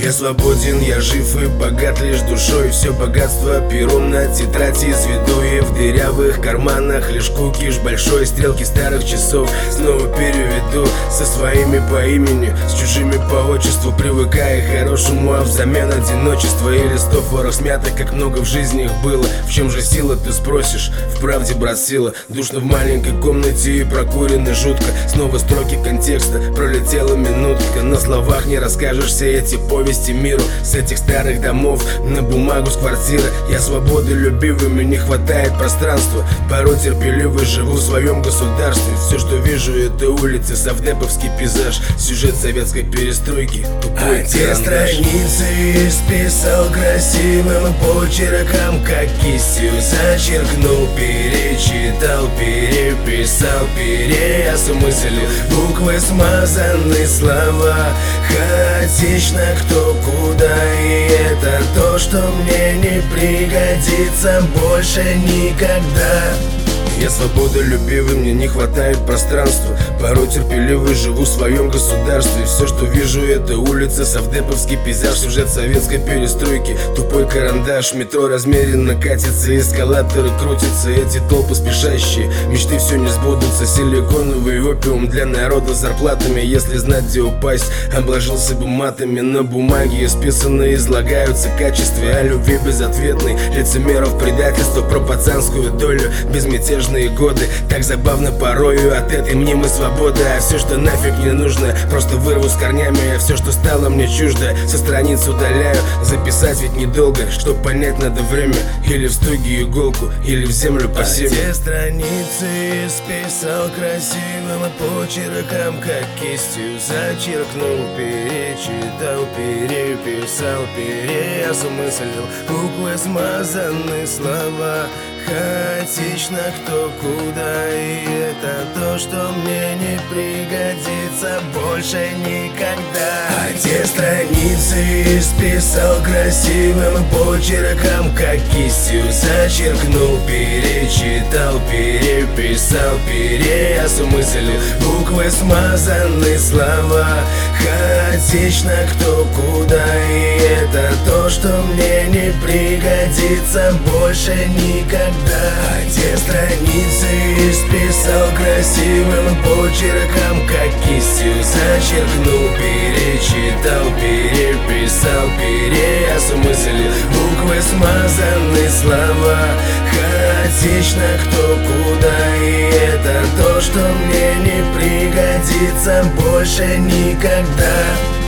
Я свободен, я жив и богат лишь душой. Все богатство пером на тетрадь изведу, и в дырявых карманах лишь кукиш большой. Стрелки старых часов снова переведу, со своими по имени, с чужими по отчеству, привыкая к хорошему, а взамен одиночество и листов ворох смятых, как много в жизни их было. В чем же сила, ты спросишь? В правде, брат, сила. Душно в маленькой комнате и прокурено жутко. Снова строки контекста, пролетела минутка. На словах не расскажешь все эти повести миру. С этих старых домов на бумагу с квартиры. Я свободы любивый, мне не хватает пространства. Порой терпеливый, живу в своем государстве. Все, что вижу, это улицы, совдеповский пейзаж, сюжет советской перестройки, тупой те страницы исписал красивым почерком, как кистью зачеркнул, перечитал, переписал, переосмыслил. Буквы смазаны, слова хаотично, кто куда, и это то, что мне не пригодится больше никогда. Я свободолюбивый, мне не хватает пространства. Порой терпеливый, живу в своем государстве. Все, что вижу, это улица, совдеповский пейзаж, сюжет советской перестройки, тупой карандаш. Метро размеренно катится, эскалаторы крутятся, эти толпы спешащие, мечты все не сбудутся. Силиконовый опиум для народа зарплатами. Если знать, где упасть, обложился бы матами. На бумаге исписанные излагаются качестве о любви безответной, лицемеров предательства, про пацанскую долю, безмятежные годы. Так забавно порою от этой мнимой свободы. А все, что нафиг не нужно, просто вырву с корнями. А все, что стало мне чуждо, со страниц удаляю. Записать ведь недолго, чтоб понять, надо время. Или в стуге иголку, или в землю по семя. Те страницы исписал красивым почерком, как кистью зачеркнул, перечитал, переписал, переосмыслил. Буквы смазаны, слова хаотично, кто куда, и это то, что мне не пригодится больше никогда. Те страницы исписал красивым почерком, как кистью зачеркнул, перечитал, переписал, переосмыслил. Буквы смазаны, слова хаотично, кто куда, и это то, что мне не пригодится больше никогда. Те страницы исписал красивым почерком, как кистью зачеркнул, перечитал, переписал, переосмыслил. Буквы смазаны, слова хаотично, кто куда, и это то, что мне не пригодится больше никогда.